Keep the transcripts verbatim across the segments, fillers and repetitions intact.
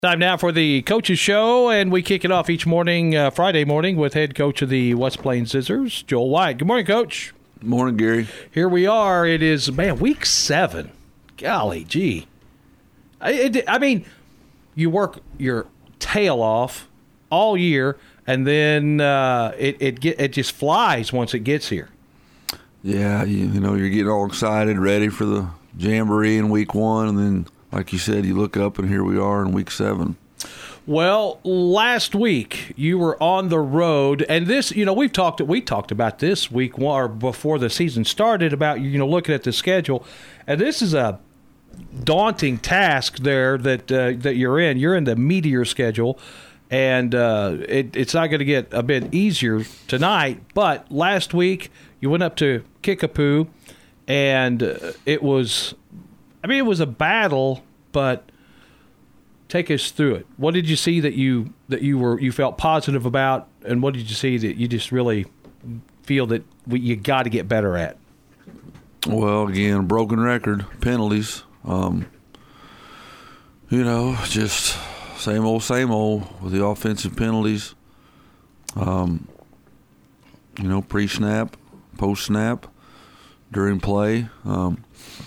Time now for the Coaches Show, and we kick it off each morning, uh, Friday morning, with head coach of the West Plains Scissors, Joel White. Good morning, Coach. Morning, Gary. Here we are. It is, man, week seven. Golly gee. I, it, I mean, you work your tail off all year, and then uh, it it, get, it just flies once it gets here. Yeah, you, you know, you're getting all excited, ready for the Jamboree in week one, and then, like you said, you look up and here we are in week seven. Well, last week you were on the road, and this, you know, we've talked we talked about this week one or before the season started about, you know, looking at the schedule, and this is a daunting task there that uh, that you're in. You're in the Meteor schedule, and uh, it, it's not going to get a bit easier tonight. But last week you went up to Kickapoo, and uh, it was, I mean, it was a battle, but. Take us through it. What did you see that you that you were you felt positive about, and what did you see that you just really feel that we, you got to get better at? Well, again, broken record, penalties. Um, you know, just same old, same old with the offensive penalties. Um, you know, pre-snap, post-snap, during play. Um,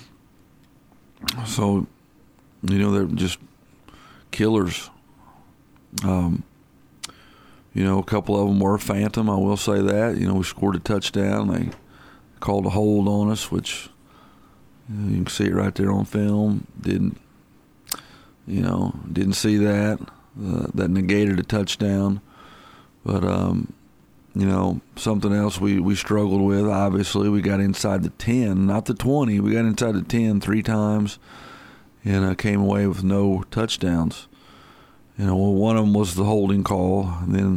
so, you know, they're just killers. Um, you know, a couple of them were phantom, I will say that. You know, we scored a touchdown. They called a hold on us, which you know, you can see it right there on film. Didn't, you know, didn't see that. Uh, that negated a touchdown. But, um, you know, something else we, we struggled with, obviously. We got inside the ten, not the twenty. We got inside the ten three times. And uh, came away with no touchdowns. You know, well, one of them was the holding call. And then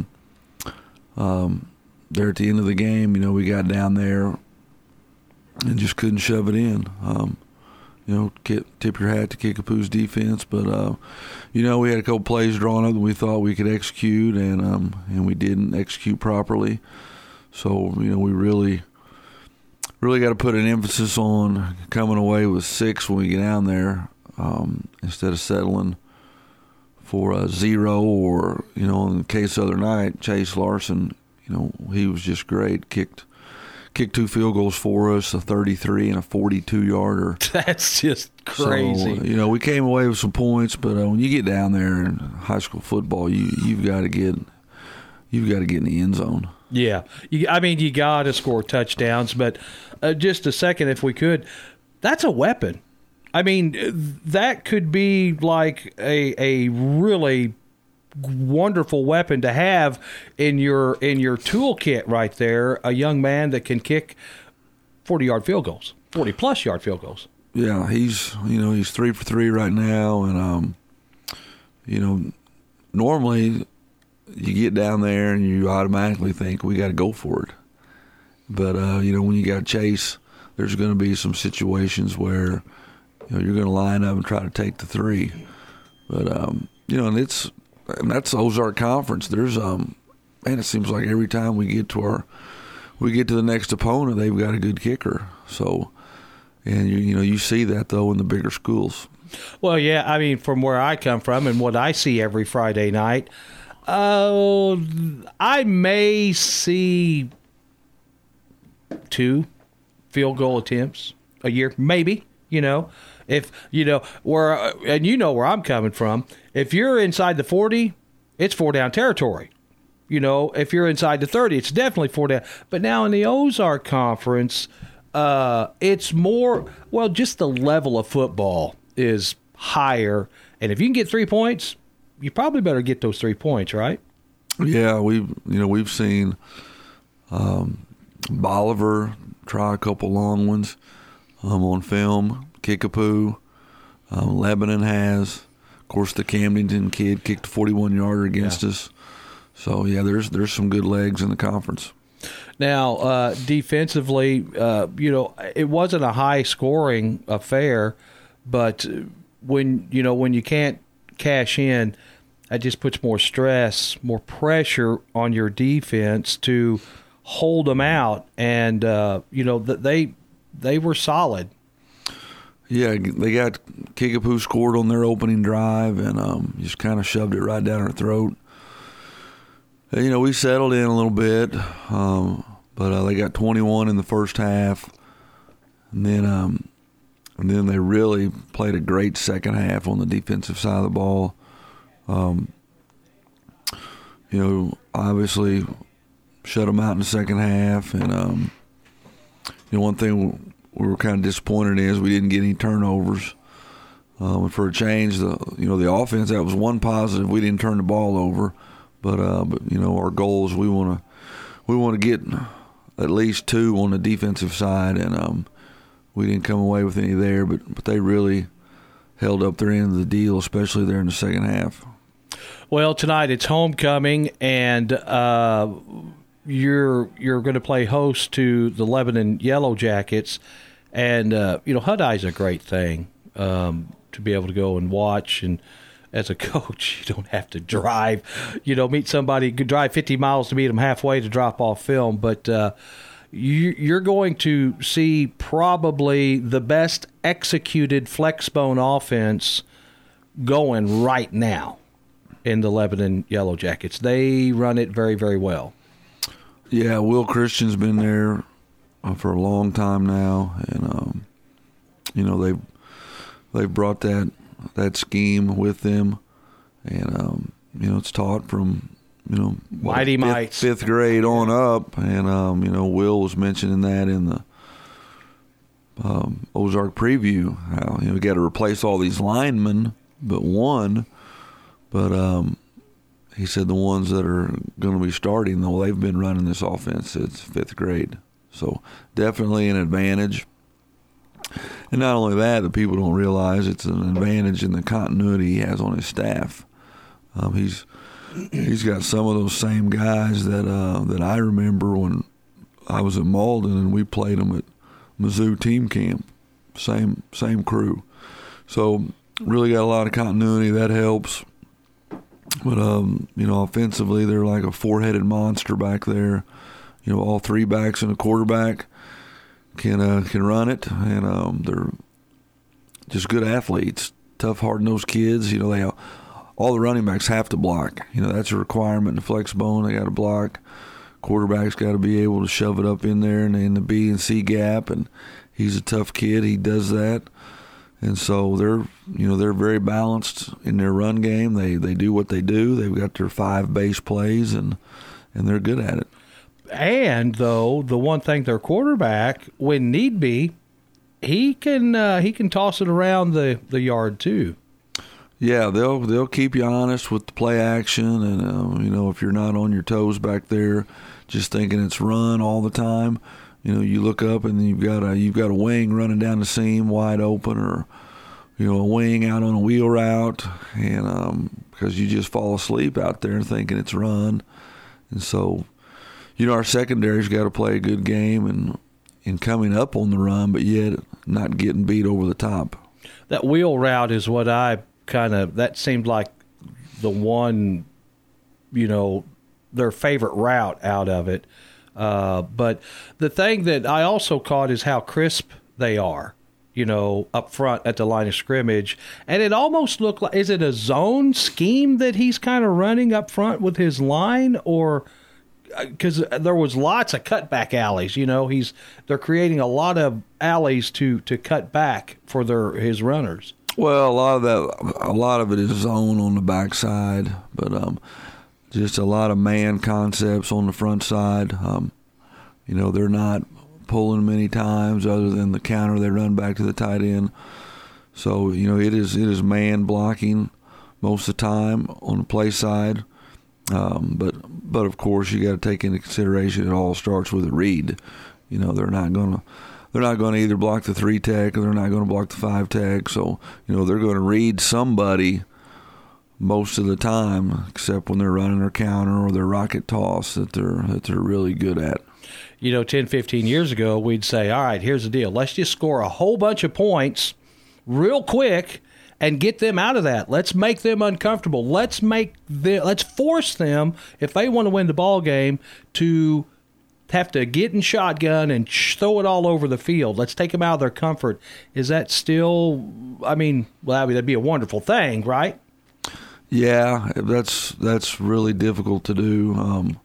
um, there at the end of the game, you know, we got down there and just couldn't shove it in. Um, you know, tip your hat to Kickapoo's defense. But, uh, you know, we had a couple plays drawn up that we thought we could execute, and um, and we didn't execute properly. So, you know, we really, really got to put an emphasis on coming away with six when we get down there. Um, instead of settling for a zero or, you know, in the case the other night, Chase Larson, you know, he was just great. Kicked kicked two field goals for us, a thirty-three and a forty-two yarder. That's just crazy. So, you know, we came away with some points, but uh, when you get down there in high school football, you, you've got to get you've got to get in the end zone. Yeah. You, I mean, you got to score touchdowns, but uh, just a second, if we could, that's a weapon. I mean, that could be like a a really wonderful weapon to have in your in your toolkit right there. A young man that can kick forty-yard field goals, forty-plus yard field goals. Yeah, he's you know he's three for three right now, and um, you know, normally you get down there and you automatically think we got to go for it, but uh, you know when you got Chase, there's going to be some situations where. You know, you're going to line up and try to take the three, but um, you know, and it's and that's Ozark Conference. There's um, man, it seems like every time we get to our we get to the next opponent, they've got a good kicker. So, and you you know, you see that though in the bigger schools. Well, yeah, I mean, from where I come from and what I see every Friday night, uh, I may see two field goal attempts a year, maybe. You know. If, you know, where, and you know where I'm coming from, if you're inside the forty, it's four down territory. You know, if you're inside the thirty, it's definitely four down. But now in the Ozark Conference, uh, it's more, well, just the level of football is higher. And if you can get three points, you probably better get those three points, right? Yeah, we've, you know, we've seen um, Bolivar try a couple long ones um, on film. Kickapoo, um, Lebanon has. Of course, the Camdenton kid kicked a forty-one yarder against yeah. us. So, yeah, there's there's some good legs in the conference. Now, uh, defensively, uh, you know, it wasn't a high-scoring affair, but when, you know, when you can't cash in, that just puts more stress, more pressure on your defense to hold them out. And, uh, you know, they they were solid. Yeah, they got Kickapoo scored on their opening drive and um, just kind of shoved it right down our throat. And, you know, we settled in a little bit, um, but uh, they got twenty-one in the first half, and then um, and then they really played a great second half on the defensive side of the ball. Um, you know, obviously shut them out in the second half, and um, you know, one thing we were kind of disappointed in is we didn't get any turnovers. Um, and for a change, the you know the offense, that was one positive. We didn't turn the ball over. But uh, but you know our goals, we want to we want to get at least two on the defensive side, and um, we didn't come away with any there. But but they really held up their end of the deal, especially there in the second half. Well, tonight it's homecoming, and uh, you're you're going to play host to the Lebanon Yellow Jackets, and uh, you know Hudai's a great thing um, to be able to go and watch. And as a coach, you don't have to drive, you know, meet somebody, drive fifty miles to meet them halfway to drop off film. But uh, you, you're going to see probably the best executed flexbone offense going right now in the Lebanon Yellow Jackets. They run it very, very well. Yeah, Will Christian's been there uh, for a long time now, and um, you know they've they've brought that. that scheme with them, and um, you know it's taught from you know what, Mighty fifth, Mites fifth grade on up, and um, you know Will was mentioning that in the um, Ozark preview, how you know we got to replace all these linemen but one, but um, he said the ones that are going to be starting, though, they've been running this offense since fifth grade, so definitely an advantage. And not only that, the people don't realize it's an advantage in the continuity he has on his staff. Um, he's he's got some of those same guys that uh, that I remember when I was at Malden and we played them at Mizzou team camp. Same same crew. So really got a lot of continuity. That helps. But um, you know, offensively, they're like a four-headed monster back there. You know, all three backs and a quarterback can uh, can run it, and um, they're just good athletes, tough, hard-nosed kids. You know, they all the running backs have to block. You know, that's a requirement in the flex bone. They got to block. Quarterback's got to be able to shove it up in there and in the B and C gap, and he's a tough kid. He does that, and so they're you know they're very balanced in their run game. They they do what they do. They've got their five base plays, and and they're good at it. And, though, the one thing, their quarterback, when need be, he can uh, he can toss it around the, the yard, too. Yeah, they'll they'll keep you honest with the play action. And, uh, you know, if you're not on your toes back there just thinking it's run all the time, you know, you look up and you've got a, you've got a wing running down the seam wide open, or, you know, a wing out on a wheel route, and um, because you just fall asleep out there thinking it's run. And so, you know, our secondary's got to play a good game and in coming up on the run, but yet not getting beat over the top. That wheel route is what I kind of, that seemed like the one, you know, their favorite route out of it. Uh, but the thing that I also caught is how crisp they are, you know, up front at the line of scrimmage. And it almost looked like, is it a zone scheme that he's kind of running up front with his line, or – because there was lots of cutback alleys, you know, he's they're creating a lot of alleys to, to cut back for their his runners. Well, a lot of that, a lot of it is zone on the backside, but um, just a lot of man concepts on the front side. Um, you know, they're not pulling many times other than the counter they run back to the tight end. So you know, it is it is man blocking most of the time on the play side. Um, but but of course you got to take into consideration it all starts with a read. You know, they're not gonna they're not gonna either block the three tech or they're not gonna block the five tech. So you know they're gonna read somebody most of the time, except when they're running their counter or their rocket toss that they're that they're really good at. You know, ten, fifteen years ago we'd say, all right, here's the deal. Let's just score a whole bunch of points real quick and get them out of that. Let's make them uncomfortable. Let's make the, let's force them, if they want to win the ball game, to have to get in shotgun and throw it all over the field. Let's take them out of their comfort. Is that still, I mean, well, that'd be a wonderful thing, right? Yeah, that's that's really difficult to do. Um,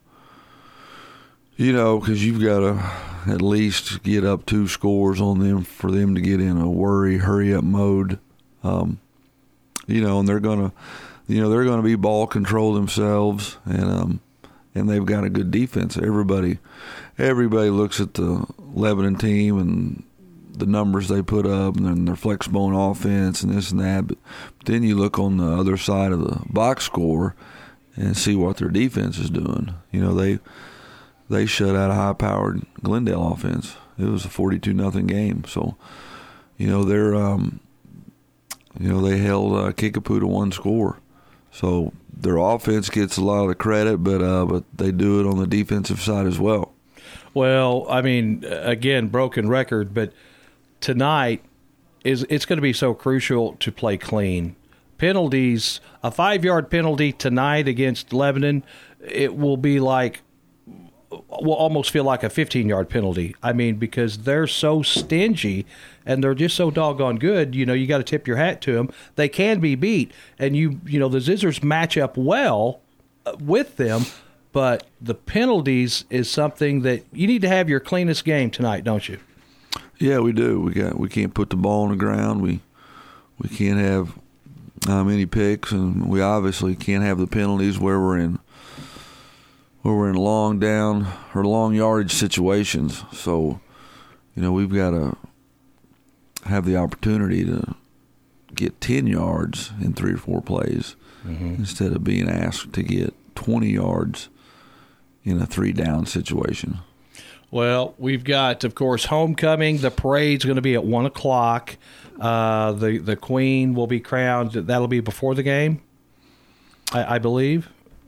you know, because you've got to at least get up two scores on them for them to get in a worry, hurry up mode. Um, you know, and they're gonna, you know, they're gonna be ball control themselves, and um, and they've got a good defense. Everybody, everybody looks at the Lebanon team and the numbers they put up, and then their flexible on offense and this and that. But then you look on the other side of the box score and see what their defense is doing. You know, they they shut out a high-powered Glendale offense. It was a forty-two nothing game. So, you know, they're um, you know they held uh, Kickapoo to one score. So their offense gets a lot of the credit, but uh, but they do it on the defensive side as well. Well, I mean, again, broken record, but tonight is it's going to be so crucial to play clean. Penalties, a five-yard penalty tonight against Lebanon, it will be like, will almost feel like a fifteen-yard penalty. I mean, because they're so stingy and they're just so doggone good. You know, you got to tip your hat to them. They can be beat, and you you know the Zizzers match up well with them. But the penalties is something that you need to have your cleanest game tonight, don't you? Yeah, we do. We got we can't put the ball on the ground. We we can't have um, any picks, and we obviously can't have the penalties where we're in where we're in long down or long yardage situations. So, you know, we've got to have the opportunity to get ten yards in three or four plays mm-hmm. instead of being asked to get twenty yards in a three-down situation. Well, we've got, of course, homecoming. The parade's going to be at one o'clock. Uh, the the Queen will be crowned. That'll be before the game, I, I believe.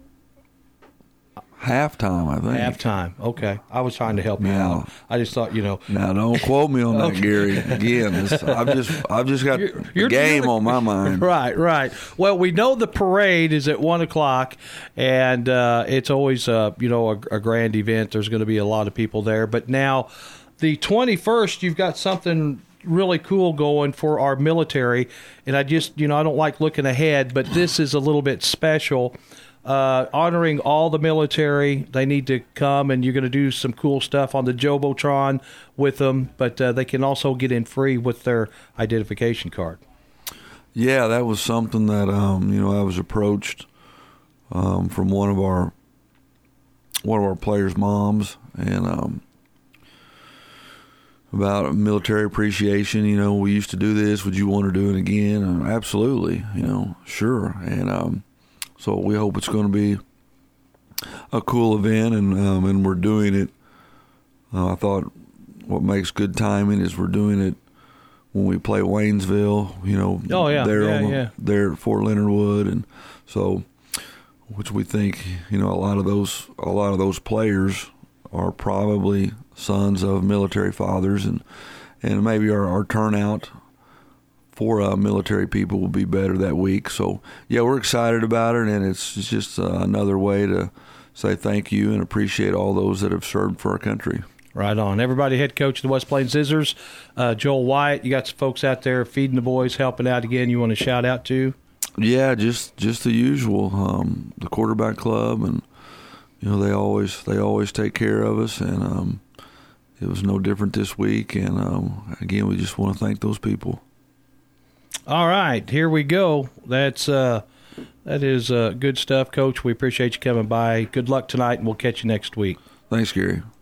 Halftime, I think. Halftime. Okay. I was trying to help you now, out. I just thought, you know. Now, don't quote me on that, okay. Gary. Again, this, I've just I've just got you're, the you're, game you're, on my mind. Right, right. Well, we know the parade is at one o'clock, and uh, it's always, uh, you know, a, a grand event. There's going to be a lot of people there. But now, the twenty-first, you've got something really cool going for our military. And I just, you know, I don't like looking ahead, but this is a little bit special. Uh, honoring all the military. They need to come, and you're going to do some cool stuff on the Jumbotron with them, but uh, they can also get in free with their identification card. Yeah, that was something that um, you know I was approached um, from one of our one of our players' moms, and um, about military appreciation. You know, we used to do this. Would you want to do it again? And absolutely. You know, sure. And um, So we hope it's going to be a cool event, and um, and we're doing it. Uh, I thought what makes good timing is we're doing it when we play Waynesville. You know, oh yeah, they're yeah, on the, yeah. they're at Fort Leonard Wood, and so which we think you know a lot of those a lot of those players are probably sons of military fathers, and and maybe our, our turnout for uh, military people will be better that week. So, yeah, we're excited about it, and it's, it's just uh, another way to say thank you and appreciate all those that have served for our country. Right on. Everybody, head coach of the West Plains Zizzers, uh, Joel Wyatt, you got some folks out there feeding the boys, helping out again you want to shout out to? Yeah, just just the usual, um, the quarterback club, and, you know, they always they always take care of us, and um, it was no different this week, and, um, again, we just want to thank those people. All right, here we go. That's uh, that is uh, good stuff, Coach. We appreciate you coming by. Good luck tonight, and we'll catch you next week. Thanks, Gary.